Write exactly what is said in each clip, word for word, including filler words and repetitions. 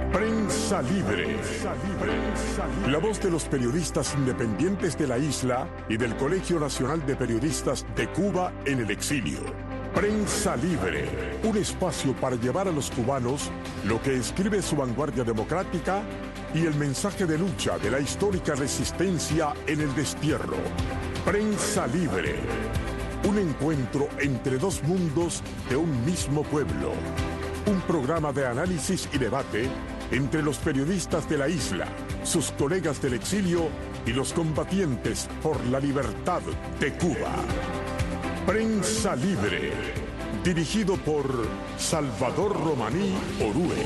Prensa Libre. La voz de los periodistas independientes de la isla y del Colegio Nacional de Periodistas de Cuba en el exilio. Prensa Libre, un espacio para llevar a los cubanos lo que escribe su vanguardia democrática y el mensaje de lucha de la histórica resistencia en el destierro. Prensa Libre, un encuentro entre dos mundos de un mismo pueblo. Un programa de análisis y debate entre los periodistas de la isla, sus colegas del exilio y los combatientes por la libertad de Cuba. Prensa Libre, dirigido por Salvador Romaní Orue.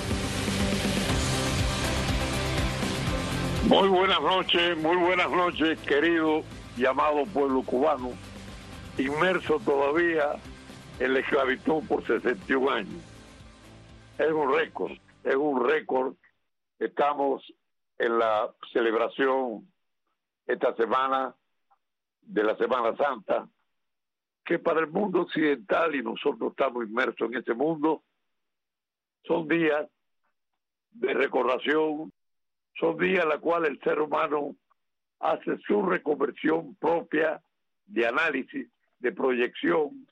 Muy buenas noches, muy buenas noches, querido y amado pueblo cubano, inmerso todavía en la esclavitud por sesenta y un años. Es un récord, es un récord. Estamos en la celebración esta semana de la Semana Santa, que para el mundo occidental, y nosotros estamos inmersos en ese mundo, son días de recordación, son días en los cuales el ser humano hace su reconversión propia de análisis, de proyección,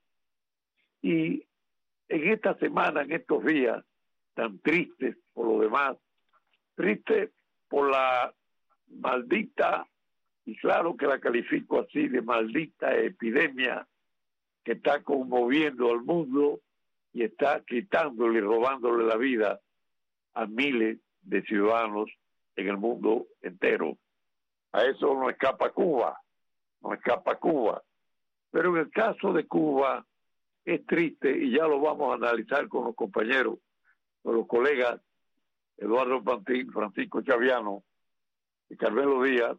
y en esta semana, en estos días tan tristes por lo demás, tristes por la maldita, y claro que la califico así, de maldita epidemia que está conmoviendo al mundo y está quitándole y robándole la vida a miles de ciudadanos en el mundo entero. A eso no escapa Cuba, no escapa Cuba. Pero en el caso de Cuba es triste, y ya lo vamos a analizar con los compañeros, con los colegas Eduardo Pantín, Francisco Chaviano y Carmelo Díaz,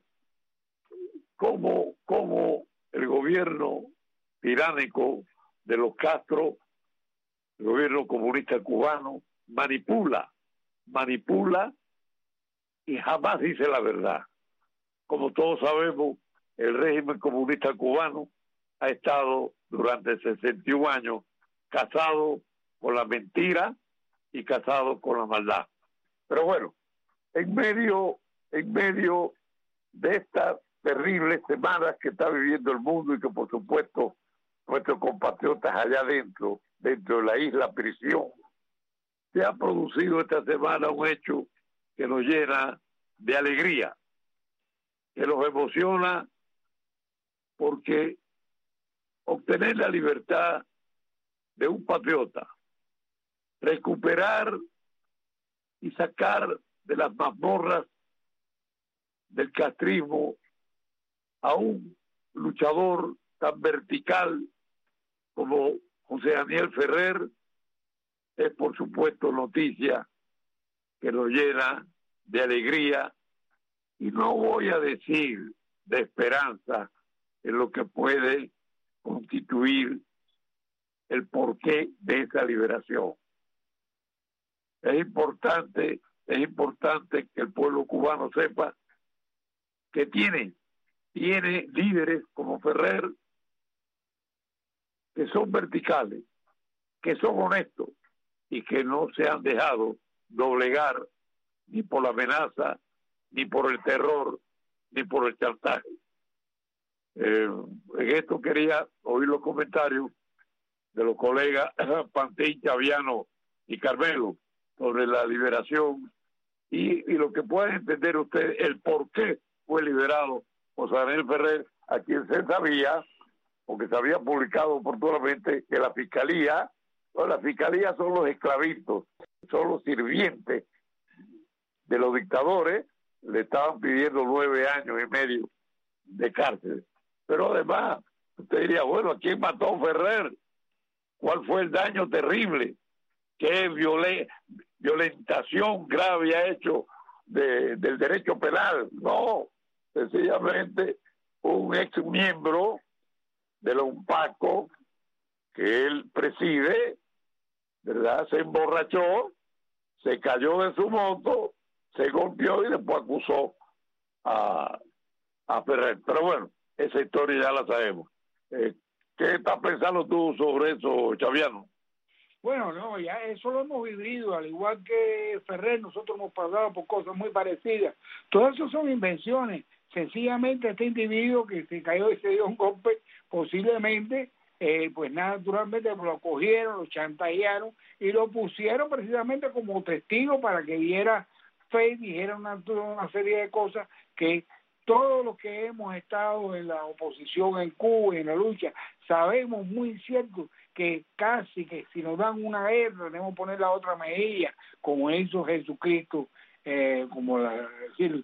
cómo, cómo el gobierno tiránico de los Castro, el gobierno comunista cubano, manipula, manipula y jamás dice la verdad. Como todos sabemos, el régimen comunista cubano ha estado durante sesenta y un años casado con la mentira y casado con la maldad. Pero bueno, en medio, en medio de estas terribles semanas que está viviendo el mundo, y que por supuesto nuestros compatriotas allá adentro, dentro de la isla prisión, se ha producido esta semana un hecho que nos llena de alegría, que nos emociona, porque obtener la libertad de un patriota, recuperar y sacar de las mazmorras del castrismo a un luchador tan vertical como José Daniel Ferrer, es por supuesto noticia que nos llena de alegría, y no voy a decir de esperanza en lo que puede constituir el porqué de esa liberación. Es importante, es importante que el pueblo cubano sepa que tiene, tiene líderes como Ferrer que son verticales, que son honestos y que no se han dejado doblegar ni por la amenaza, ni por el terror, ni por el chantaje. Eh, en esto quería oír los comentarios de los colegas Pantín, Chaviano y Carmelo sobre la liberación y, y lo que pueden entender ustedes, el por qué fue liberado José Daniel Ferrer, a quien se sabía, porque se había publicado oportunamente, que la fiscalía, no, la fiscalía son los esclavitos, son los sirvientes de los dictadores, le estaban pidiendo nueve años y medio de cárcel. Pero además, usted diría, bueno, ¿a quién mató Ferrer? ¿Cuál fue el daño terrible? ¿Qué violen, violentación grave ha hecho de, del derecho penal? No, sencillamente un ex miembro de la UNPACO que él preside, ¿verdad? Se emborrachó, se cayó de su moto, se golpeó y después acusó a, a Ferrer. Pero bueno, esa historia ya la sabemos. Eh, ¿Qué estás pensando tú sobre eso, Chaviano? Bueno, no, ya eso lo hemos vivido, al igual que Ferrer, nosotros hemos pasado por cosas muy parecidas. Todo eso son invenciones. Sencillamente este individuo que se cayó y se dio un golpe, posiblemente, eh, pues naturalmente lo cogieron, lo chantajearon y lo pusieron precisamente como testigo para que diera fe y dijera una, una serie de cosas que todos los que hemos estado en la oposición en Cuba y en la lucha sabemos muy cierto que casi que si nos dan una guerra tenemos que poner la otra mejilla, como hizo Jesucristo, eh, como la, decir,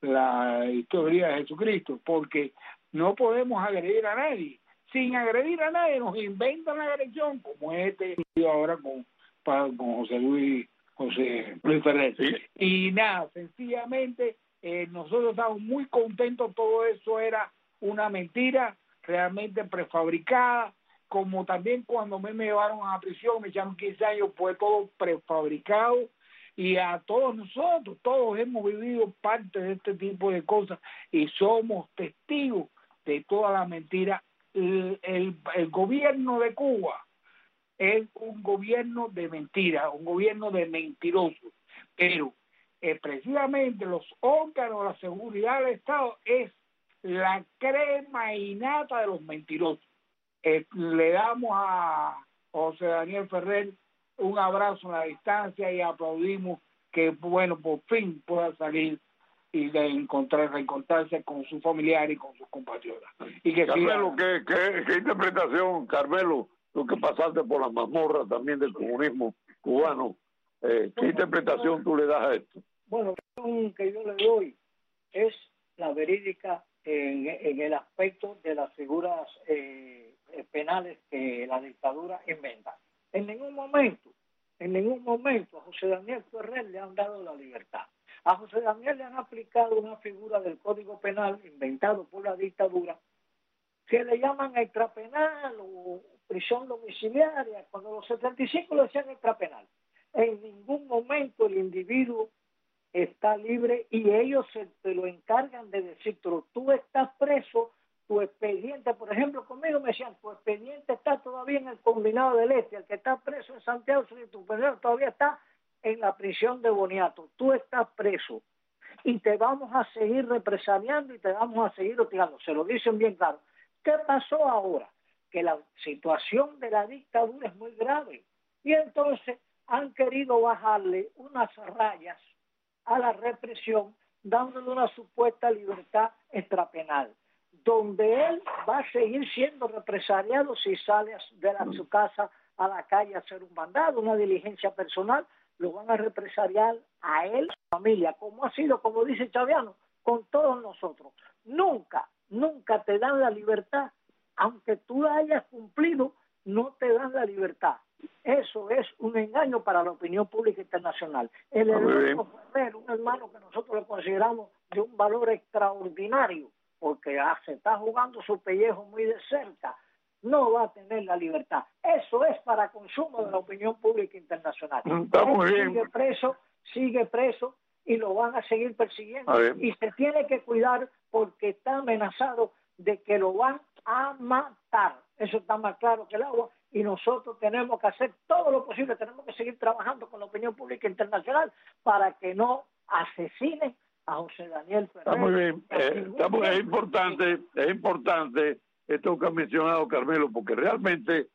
la historia de Jesucristo, porque no podemos agredir a nadie. Sin agredir a nadie nos inventan la agresión, como este ahora con, con José Luis, José Luis Ferrer. Sí. Y nada, sencillamente eh, nosotros estamos muy contentos, todo eso era una mentira realmente prefabricada, como también cuando me, me llevaron a la prisión, me echaron quince años, fue todo prefabricado, y a todos nosotros, todos hemos vivido parte de este tipo de cosas y somos testigos de toda la mentira. El, el, el gobierno de Cuba es un gobierno de mentira, un gobierno de mentirosos, pero eh, precisamente los órganos de la seguridad del Estado es la crema innata de los mentirosos. Eh, le damos a José Daniel Ferrer un abrazo en la distancia y aplaudimos que, bueno, por fin pueda salir y de encontrar, reencontrarse con su familiar y con sus compatriotas. Y que Carmelo, siga... ¿qué, qué, qué interpretación, Carmelo, tú que pasaste por las mazmorras también del comunismo cubano, eh, qué interpretación tú le das a esto? Bueno, la interpretación que yo le doy es la verídica en, en el aspecto de las figuras eh, penales que la dictadura inventa. En ningún momento, en ningún momento a José Daniel Ferrer le han dado la libertad. A José Daniel le han aplicado una figura del Código Penal inventado por la dictadura que le llaman extrapenal o prisión domiciliaria, cuando los setenta y cinco le decían extrapenal. En ningún momento el individuo está libre y ellos se te lo encargan de decir, tú estás preso, tu expediente, por ejemplo, conmigo me decían, tu expediente está todavía en el Combinado del Este, el que está preso en Santiago, tu expediente todavía está en la prisión de Boniato, tú estás preso y te vamos a seguir represaliando y te vamos a seguir hostigando, se lo dicen bien claro. ¿Qué pasó ahora? Que la situación de la dictadura es muy grave y entonces han querido bajarle unas rayas a la represión dándole una supuesta libertad extrapenal, donde él va a seguir siendo represaliado si sale de la, su casa a la calle a hacer un mandado, una diligencia personal, lo van a represaliar a él, a su familia, como ha sido, como dice Chaviano, con todos nosotros. Nunca, nunca te dan la libertad, aunque tú la hayas cumplido, no te dan la libertad. Eso es un engaño para la opinión pública internacional. El hermano Ferrer, un hermano que nosotros le consideramos de un valor extraordinario, porque se está jugando su pellejo muy de cerca, no va a tener la libertad. Eso es para consumo de la opinión pública internacional. Está muy bien. Sigue preso, sigue preso y lo van a seguir persiguiendo. Y se tiene que cuidar porque está amenazado de que lo van a matar. Eso está más claro que el agua y nosotros tenemos que hacer todo lo posible, tenemos que seguir trabajando con la opinión pública internacional para que no asesinen a José Daniel Ferrer. Está muy bien, eh, está muy, es importante, es importante esto que ha mencionado Carmelo, porque realmente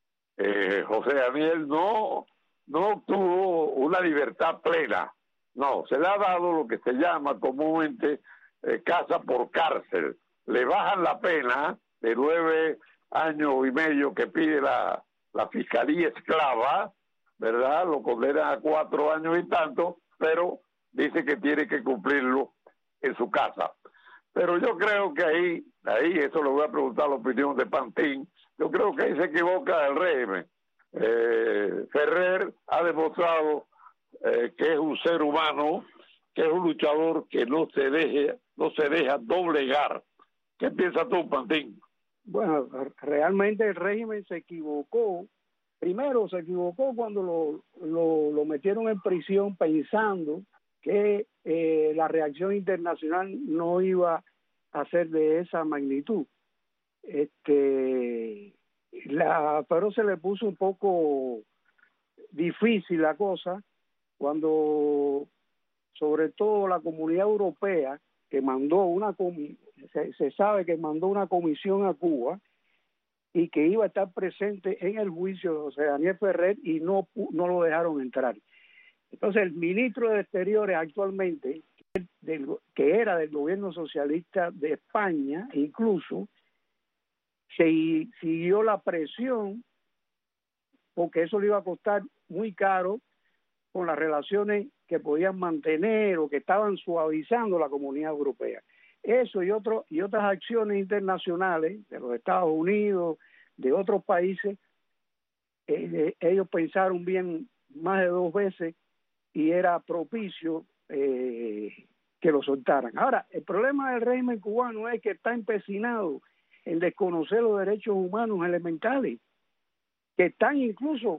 eh, José Daniel no, no obtuvo una libertad plena, no, se le ha dado lo que se llama comúnmente eh, casa por cárcel, le bajan la pena de nueve años y medio que pide la, la fiscalía esclava, ¿verdad? Lo condenan a cuatro años y tanto, pero dice que tiene que cumplirlo en su casa. Pero yo creo que ahí, ahí eso le voy a preguntar la opinión de Pantín, yo creo que ahí se equivoca el régimen. Eh, Ferrer ha demostrado eh, que es un ser humano, que es un luchador que no se deje, no se deja doblegar. ¿Qué piensas tú, Pantín? Bueno, realmente el régimen se equivocó. Primero se equivocó cuando lo, lo, lo metieron en prisión pensando que eh, la reacción internacional no iba a ser de esa magnitud. Este, la, pero se le puso un poco difícil la cosa cuando, sobre todo, la Comunidad Europea, que mandó una, se, se sabe que mandó una comisión a Cuba y que iba a estar presente en el juicio de José Daniel Ferrer, y no, no lo dejaron entrar. Entonces, el ministro de Exteriores actualmente, del, que era del gobierno socialista de España, incluso, se siguió la presión, porque eso le iba a costar muy caro con las relaciones que podían mantener o que estaban suavizando la Comunidad Europea. Eso y, otro, y otras acciones internacionales de los Estados Unidos, de otros países, eh, ellos pensaron bien más de dos veces y era propicio eh, que lo soltaran. Ahora, el problema del régimen cubano es que está empecinado en desconocer los derechos humanos elementales, que están incluso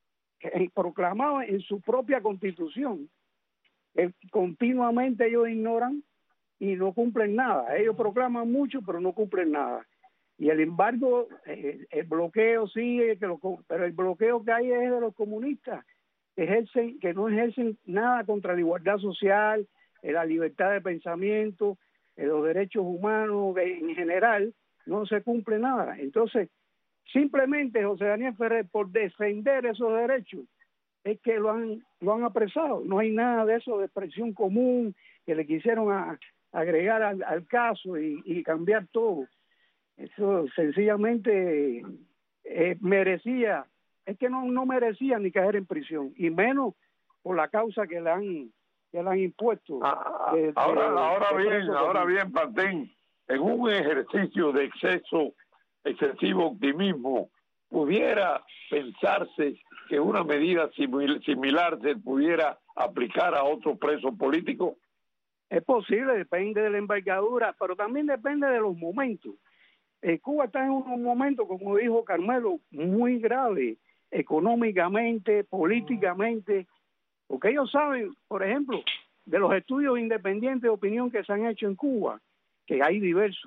proclamados en su propia constitución. Eh, continuamente ellos ignoran y no cumplen nada. Ellos proclaman mucho, pero no cumplen nada. Y el embargo, eh, el bloqueo sigue, que lo, pero el bloqueo que hay es de los comunistas, que ejercen, que no ejercen nada contra la igualdad social, eh, la libertad de pensamiento, eh, los derechos humanos eh, en general, no se cumple nada. Entonces, simplemente José Daniel Ferrer, por defender esos derechos, es que lo han lo han apresado. No hay nada de eso de expresión común que le quisieron a, agregar al, al caso y, y cambiar todo. Eso sencillamente eh, merecía, es que no, no merecía ni caer en prisión, y menos por la causa que le han, que le han impuesto. Ah, de, ahora de, ahora de bien, ahora común. bien, Pantén, en un ejercicio de exceso, excesivo optimismo, pudiera pensarse que una medida simil, similar se pudiera aplicar a otro preso político. Es posible, depende de la envergadura, pero también depende de los momentos. Eh, Cuba está en un momento, como dijo Carmelo, muy grave, económicamente, políticamente, porque ellos saben, por ejemplo, de los estudios independientes de opinión que se han hecho en Cuba, que hay diversos.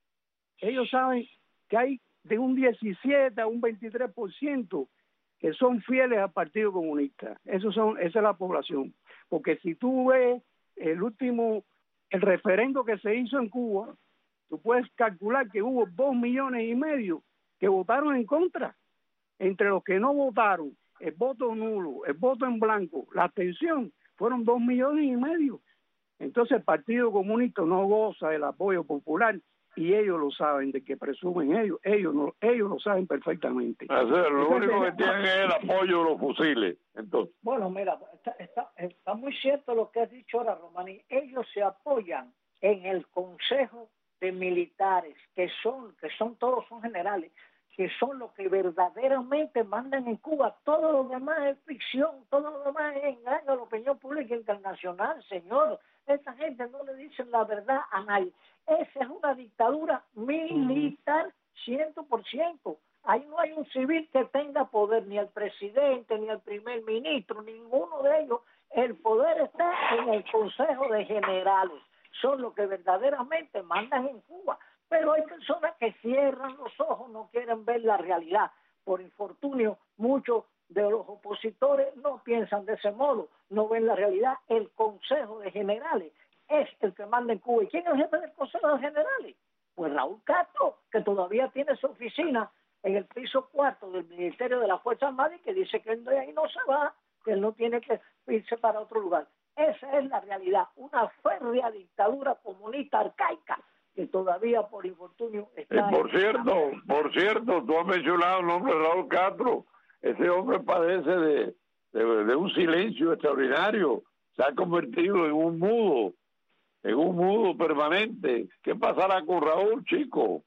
Ellos saben que hay de un diecisiete a un veintitrés por ciento que son fieles al Partido Comunista. Esos son, esa es la población. Porque si tú ves el último, el referendo que se hizo en Cuba, tú puedes calcular que hubo dos millones y medio que votaron en contra. Entre los que no votaron, el voto nulo, el voto en blanco, la abstención, fueron dos millones y medio. Entonces el Partido Comunista no goza del apoyo popular, y ellos lo saben, de que presumen ellos, ellos no, ellos lo saben perfectamente. O sea, lo Entonces, único que tienen es el apoyo de los fusiles. Entonces, bueno, mira, está, está, está muy cierto lo que has dicho ahora, Romani. Ellos se apoyan en el Consejo de Militares, que son, que son todos son generales, que son los que verdaderamente mandan en Cuba. Todo lo demás es ficción, todo lo demás es engaño a la opinión pública internacional, señor. Esta gente no le dicen la verdad a nadie. Esa es una dictadura militar cien por ciento. Ahí no hay un civil que tenga poder, ni el presidente, ni el primer ministro, ninguno de ellos. El poder está en el Consejo de Generales. Son los que verdaderamente mandan en Cuba. Pero hay personas que cierran los ojos, no quieren ver la realidad. Por infortunio, muchos de los opositores no piensan de ese modo, no ven la realidad. El Consejo de Generales es el que manda en Cuba. ¿Y quién es el jefe del Consejo de Generales? Pues Raúl Castro, que todavía tiene su oficina en el piso cuarto del Ministerio de las Fuerzas Armadas, y que dice que él de ahí no se va, que él no tiene que irse para otro lugar. Esa es la realidad, una férrea dictadura comunista arcaica que todavía por infortunio está... eh, por cierto, por cierto, tú has mencionado el nombre de Raúl Castro. Ese hombre padece de, de, de un silencio extraordinario. Se ha convertido en un mudo, en un mudo permanente. ¿Qué pasará con Raúl, chico?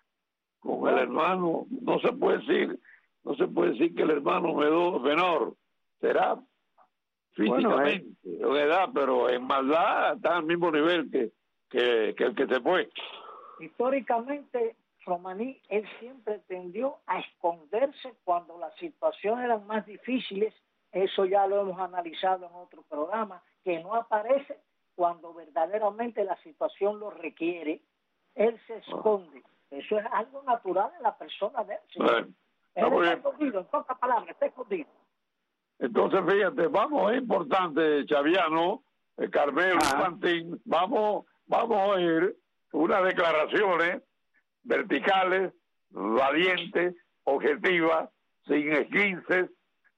Con el hermano, no se puede decir, no se puede decir que el hermano menor será físicamente, bueno, eh. en edad, pero en maldad está al mismo nivel que, que, que el que se fue. Históricamente, Romaní, él siempre tendió a esconderse cuando las situaciones eran más difíciles. Eso ya lo hemos analizado en otro programa, que no aparece cuando verdaderamente la situación lo requiere. Él se esconde. Eso es algo natural en la persona de él. ¿Sí? Bueno, él está escondido, en pocas palabras, está escondido. Entonces, fíjate, vamos, es importante, Chaviano, eh, Carmelo, Pantín, vamos, vamos a oír unas declaraciones verticales, valientes, objetivas, sin esguinces,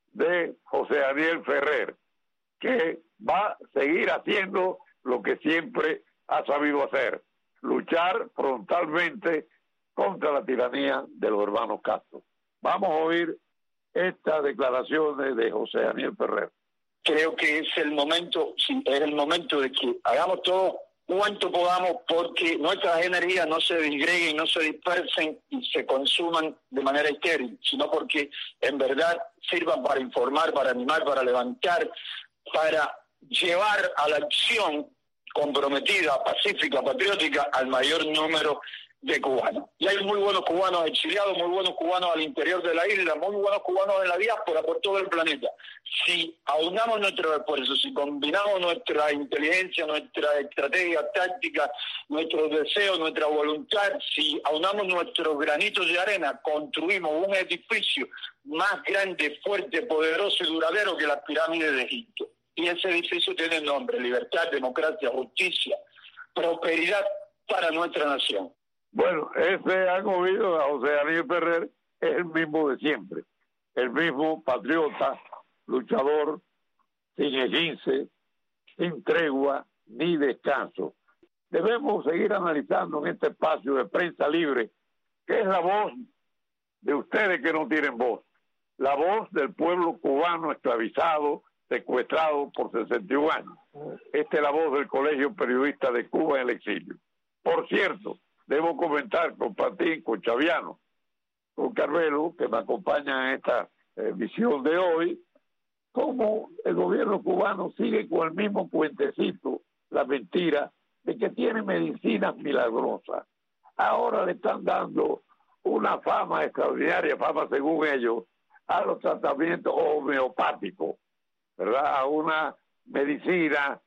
de José Daniel Ferrer, que va a seguir haciendo lo que siempre ha sabido hacer, luchar frontalmente contra la tiranía de los hermanos Castro. Vamos a oír estas declaraciones de José Daniel Ferrer. Creo que es el momento, sí, es el momento de que hagamos todo cuanto podamos porque nuestras energías no se disgreguen, no se dispersen y se consuman de manera estéril, sino porque en verdad sirvan para informar, para animar, para levantar, para llevar a la acción comprometida, pacífica, patriótica al mayor número de cubanos. Y hay muy buenos cubanos exiliados, muy buenos cubanos al interior de la isla, muy buenos cubanos en la diáspora por todo el planeta. Si aunamos nuestros esfuerzos, si combinamos nuestra inteligencia, nuestra estrategia táctica, nuestros deseos, nuestra voluntad, si aunamos nuestros granitos de arena, construimos un edificio más grande, fuerte, poderoso y duradero que las pirámides de Egipto. Y ese edificio tiene nombre: libertad, democracia, justicia, prosperidad para nuestra nación. Bueno, ese han oído a José Daniel Ferrer, es el mismo de siempre, el mismo patriota, luchador, sin esguince, sin tregua ni descanso. Debemos seguir analizando en este espacio de Prensa Libre, que es la voz de ustedes que no tienen voz, la voz del pueblo cubano esclavizado, secuestrado por sesenta y un años. Esta es la voz del Colegio Periodista de Cuba en el exilio. Por cierto, debo comentar con Patín, con Chaviano, con Carmelo, que me acompañan en esta eh, visión de hoy, cómo el gobierno cubano sigue con el mismo puentecito, la mentira de que tiene medicinas milagrosas. Ahora le están dando una fama extraordinaria, fama según ellos, a los tratamientos homeopáticos, ¿verdad? A una medicina,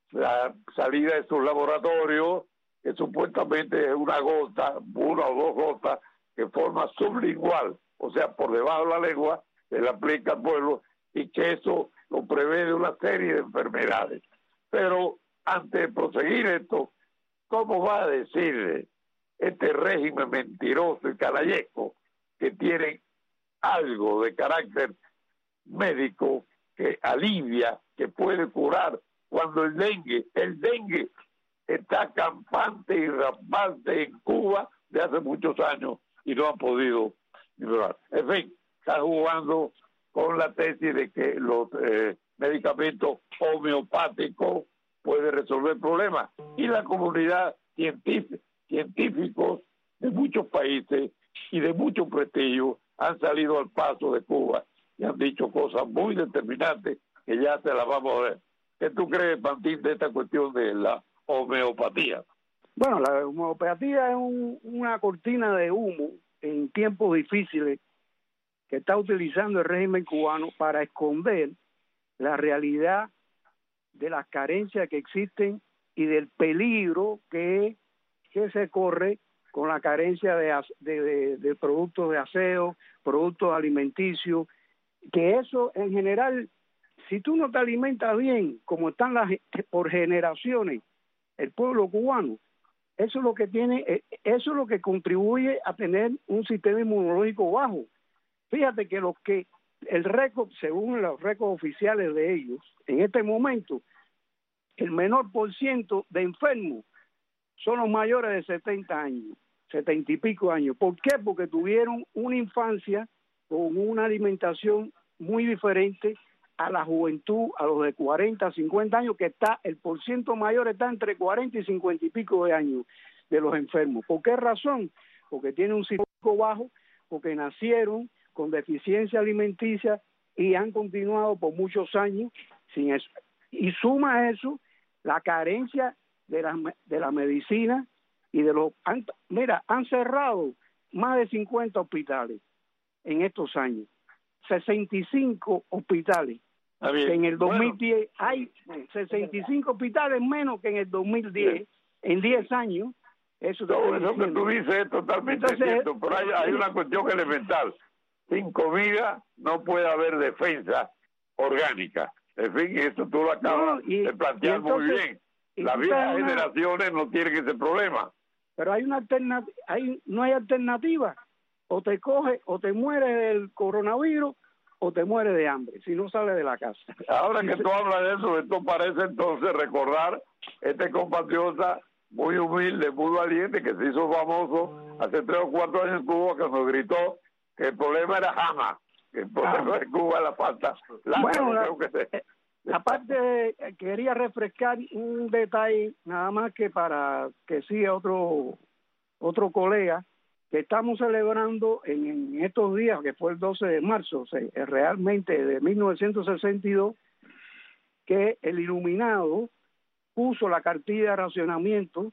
la salida de sus laboratorios, que supuestamente es una gota, una o dos gotas, que forma sublingual, o sea, por debajo de la lengua, se le aplica al pueblo, y que eso lo prevé de una serie de enfermedades. Pero antes de proseguir esto, ¿cómo va a decirle este régimen mentiroso y canallesco que tiene algo de carácter médico que alivia, que puede curar, cuando el dengue, el dengue está campante y rampante en Cuba de hace muchos años y no han podido librar? En fin, está jugando con la tesis de que los eh, medicamentos homeopáticos pueden resolver problemas, y la comunidad científica, científicos de muchos países y de mucho prestigio han salido al paso de Cuba y han dicho cosas muy determinantes que ya te las vamos a ver. ¿Qué tú crees, Pantín, de esta cuestión de la homeopatía? Bueno, la homeopatía es un, una cortina de humo en tiempos difíciles que está utilizando el régimen cubano para esconder la realidad de las carencias que existen y del peligro que, que se corre con la carencia de, de, de, de productos de aseo, productos alimenticios, que eso en general, si tú no te alimentas bien, como están las por generaciones el pueblo cubano, eso es lo que tiene, eso es lo que contribuye a tener un sistema inmunológico bajo. Fíjate que los que el récord, según los récords oficiales de ellos, en este momento, el menor por ciento de enfermos son los mayores de setenta años, setenta y pico años. ¿Por qué? Porque tuvieron una infancia con una alimentación muy diferente a la juventud, a los de cuarenta, cincuenta años, que está, el por ciento mayor está entre cuarenta y cincuenta y pico de años de los enfermos. ¿Por qué razón? Porque tienen un sistema bajo, porque nacieron con deficiencia alimenticia y han continuado por muchos años sin eso. Y suma a eso la carencia de la, de la medicina y de los... Han, mira, han cerrado más de cincuenta hospitales en estos años, sesenta y cinco hospitales. En el dos mil diez bueno, hay sesenta y cinco hospitales menos que en el dos mil diez, bien. En diez años. Eso, no, eso que tú dices es totalmente Entonces, cierto, pero hay, hay una cuestión elemental. Sin comida no puede haber defensa orgánica. En fin, eso tú lo acabas no, y, de plantear entonces, muy bien. Las viejas una... generaciones no tienen ese problema. Pero hay una alternativa, hay, no hay alternativa. O te coge, o te mueres del coronavirus, o te mueres de hambre, si no sales de la casa. Ahora que tú hablas de eso, esto parece entonces recordar este compatriota muy humilde, muy valiente, que se hizo famoso hace tres o cuatro años en Cuba, que nos gritó que el problema era Jama, que el problema ah. de Cuba era la falta. La bueno, la, creo que se... aparte, quería refrescar un detalle, nada más que para que siga otro, otro colega, que estamos celebrando en, en estos días, que fue el doce de marzo, o sea, realmente de mil novecientos sesenta y dos, que el iluminado puso la cartilla de racionamiento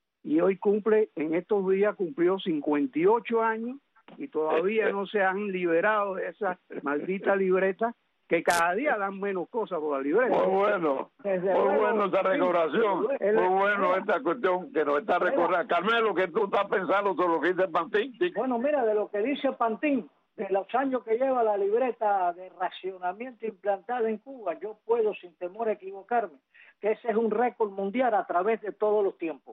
y hoy cumple, en estos días cumplió cincuenta y ocho años y todavía no se han liberado de esa maldita libreta, que cada día dan menos cosas por la libreta. Muy bueno, Desde muy luego, bueno esta recordación, sí, el, muy bueno el, esta cuestión que nos está recordando. Carmelo, ¿qué tú estás pensando sobre lo que dice Pantín? Bueno, mira, de lo que dice Pantín, de los años que lleva la libreta de racionamiento implantada en Cuba, yo puedo sin temor a equivocarme, que ese es un récord mundial a través de todos los tiempos.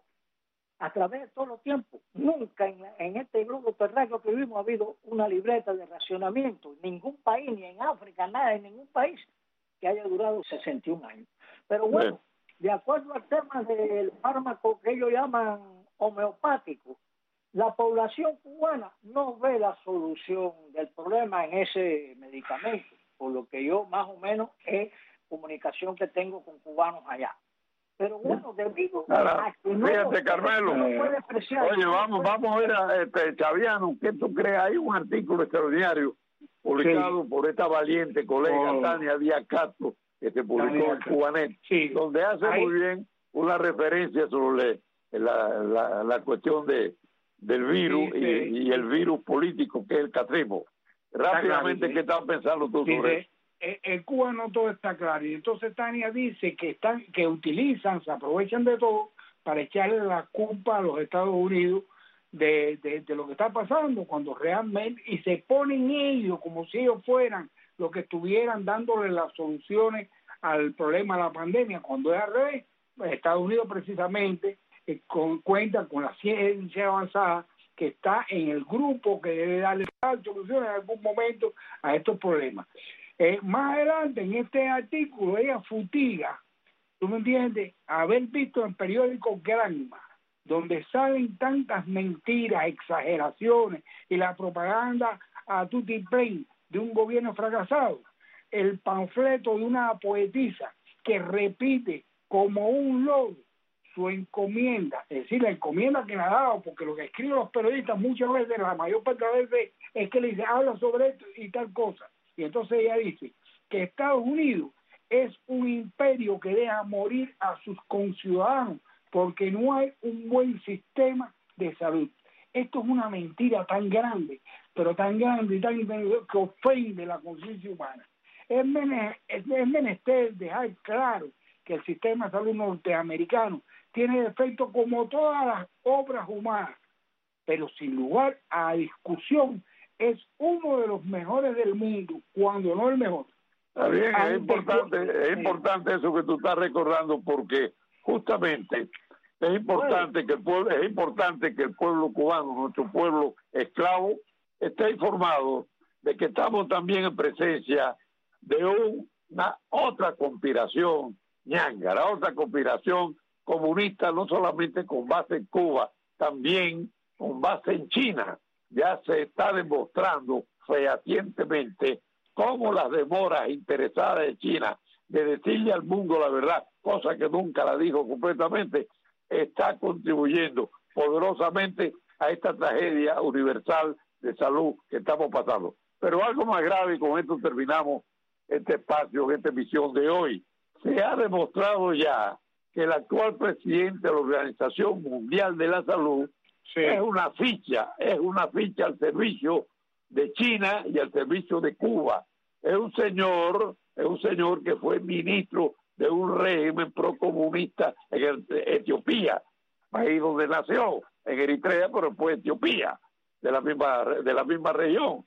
A través de todos los tiempos. Nunca en, en este globo terráqueo que vivimos ha habido una libreta de racionamiento. En ningún país, ni en África, nada, en ningún país que haya durado sesenta y un años. Pero bueno, de acuerdo al tema del fármaco que ellos llaman homeopático, la población cubana no ve la solución del problema en ese medicamento, por lo que yo más o menos es comunicación que tengo con cubanos allá. Pero bueno, debido Ahora, a que no... Fíjate, Carmelo, no puede apreciar, oye, vamos, vamos a ver a este Chaviano, ¿qué tú crees? Hay un artículo extraordinario publicado sí. por esta valiente colega oh. Tania Díaz Castro, que se publicó en Cubanet, sí. donde hace Ahí. muy bien una referencia sobre la, la, la cuestión de del virus sí, sí. Y, y el virus político que es el catrismo. Rápidamente, claro, sí. ¿qué estás pensando tú sí, sobre eso? En Cuba no todo está claro, y entonces Tania dice que están que utilizan, se aprovechan de todo para echarle la culpa a los Estados Unidos de, de, de lo que está pasando, cuando realmente, y se ponen ellos como si ellos fueran los que estuvieran dándole las soluciones al problema de la pandemia, cuando es al revés. Estados Unidos precisamente eh, con, cuenta con la ciencia avanzada, que está en el grupo que debe darle soluciones en algún momento a estos problemas. Eh, más adelante en este artículo ella futiga, tú me entiendes, haber visto en periódicos Granma, donde salen tantas mentiras, exageraciones y la propaganda a tutti plain de un gobierno fracasado, el panfleto de una poetisa que repite como un loro su encomienda, es decir, la encomienda que le ha dado, porque lo que escriben los periodistas muchas veces, la mayor parte de las veces, es que le dice, habla sobre esto y tal cosa. Y entonces ella dice que Estados Unidos es un imperio que deja morir a sus conciudadanos porque no hay un buen sistema de salud. Esto es una mentira tan grande, pero tan grande y tan que ofende la conciencia humana. Es menester, es menester dejar claro que el sistema de salud norteamericano tiene defectos como todas las obras humanas, pero sin lugar a discusión es uno de los mejores del mundo, cuando no el mejor. Está bien, es importante, es importante eso que tú estás recordando, porque justamente es importante que el pueblo, es importante que el pueblo cubano, nuestro pueblo esclavo, esté informado de que estamos también en presencia de una otra conspiración ñángara, otra conspiración comunista, no solamente con base en Cuba, también con base en China. Ya se está demostrando fehacientemente cómo las demoras interesadas de China de decirle al mundo la verdad, cosa que nunca la dijo completamente, está contribuyendo poderosamente a esta tragedia universal de salud que estamos pasando. Pero algo más grave, y con esto terminamos este espacio, esta emisión de hoy, se ha demostrado ya que el actual presidente de la Organización Mundial de la Salud sí. es una ficha, es una ficha al servicio de China y al servicio de Cuba. Es un señor, es un señor que fue ministro de un régimen procomunista en Etiopía, país donde nació, en Eritrea, pero fue Etiopía, de la misma, de la misma región.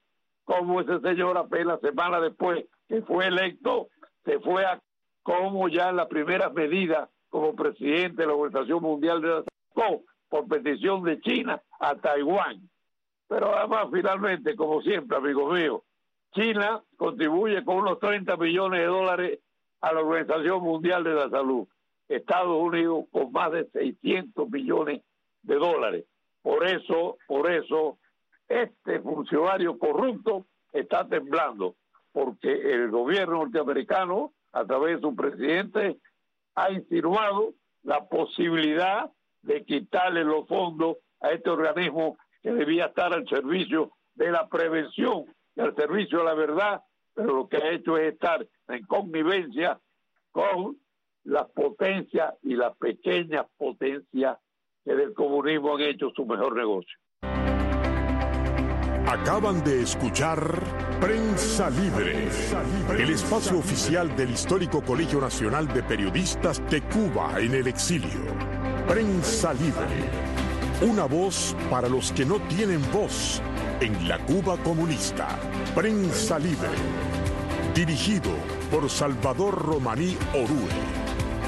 cómo ese señor apenas semana después que fue electo, se fue a como ya en las primeras medidas como presidente de la Organización Mundial de la Salud, por petición de China a Taiwán. Pero además, finalmente, como siempre, amigos míos, China contribuye con unos treinta millones de dólares a la Organización Mundial de la Salud. Estados Unidos con más de seiscientos millones de dólares. Por eso, por eso, este funcionario corrupto está temblando, porque el gobierno norteamericano, a través de su presidente, ha insinuado la posibilidad de quitarle los fondos a este organismo que debía estar al servicio de la prevención y al servicio de la verdad, pero lo que ha hecho es estar en connivencia con las potencias y las pequeñas potencias que del comunismo han hecho su mejor negocio. Acaban de escuchar Prensa Libre, el espacio oficial del histórico Colegio Nacional de Periodistas de Cuba en el exilio. Prensa Libre, una voz para los que no tienen voz en la Cuba comunista. Prensa Libre, dirigido por Salvador Romaní Orue.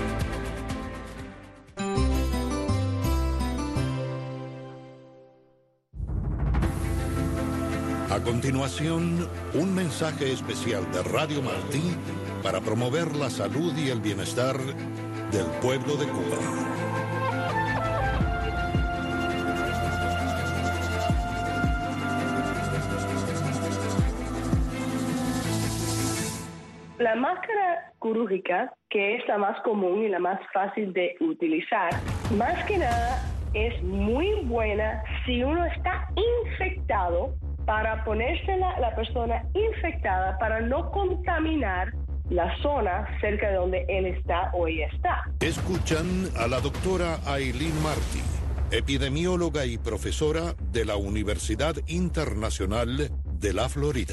A continuación, un mensaje especial de Radio Martí para promover la salud y el bienestar del pueblo de Cuba. La máscara quirúrgica, que es la más común y la más fácil de utilizar, más que nada es muy buena si uno está infectado, para ponérsela la persona infectada para no contaminar la zona cerca de donde él está o ella está. Escuchan a la doctora Ailín Martí, epidemióloga y profesora de la Universidad Internacional de la Florida.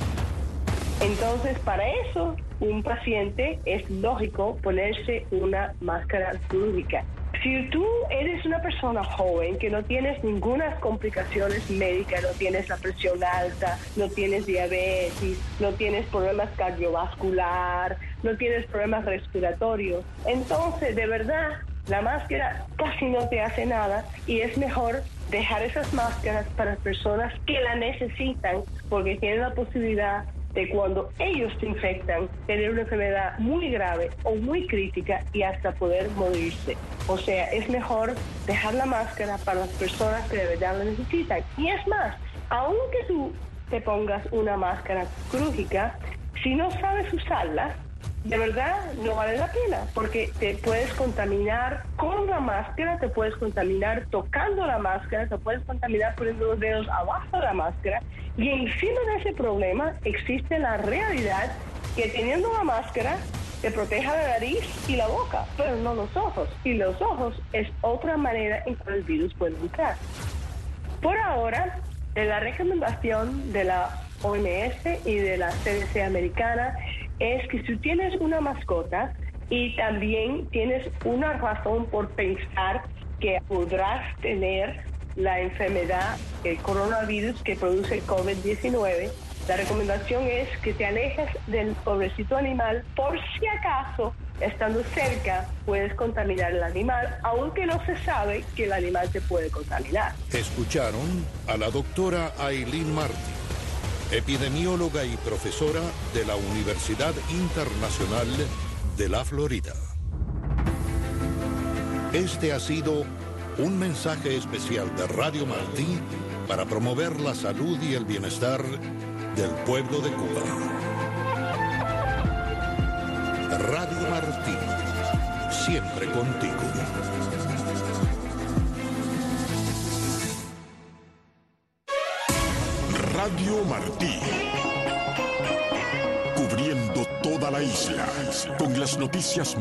Entonces, para eso, un paciente es lógico ponerse una máscara quirúrgica. Si tú eres una persona joven que no tienes ninguna complicaciones médicas, no tienes la presión alta, no tienes diabetes, no tienes problemas cardiovasculares, no tienes problemas respiratorios, entonces de verdad la máscara casi no te hace nada y es mejor dejar esas máscaras para personas que la necesitan porque tienen la posibilidad de cuando ellos se infectan, tener una enfermedad muy grave o muy crítica y hasta poder morirse. O sea, es mejor dejar la máscara para las personas que de verdad la necesitan. Y es más, aunque tú te pongas una máscara quirúrgica, si no sabes usarla, de verdad no vale la pena, porque te puedes contaminar con la máscara, te puedes contaminar tocando la máscara, te puedes contaminar poniendo los dedos abajo de la máscara, y encima de ese problema existe la realidad que teniendo la máscara te proteja la nariz y la boca, pero no los ojos, y los ojos es otra manera en que el virus puede entrar. Por ahora, la recomendación de la O M S y de la C D C americana es que si tienes una mascota y también tienes una razón por pensar que podrás tener la enfermedad, el coronavirus que produce el COVID diecinueve, la recomendación es que te alejes del pobrecito animal por si acaso, estando cerca, puedes contaminar el animal, aunque no se sabe que el animal te puede contaminar. Escucharon a la doctora Ailín Martí, epidemióloga y profesora de la Universidad Internacional de la Florida. Este ha sido un mensaje especial de Radio Martí para promover la salud y el bienestar del pueblo de Cuba. Radio Martí, siempre contigo. Radio Martí, cubriendo toda la isla con las noticias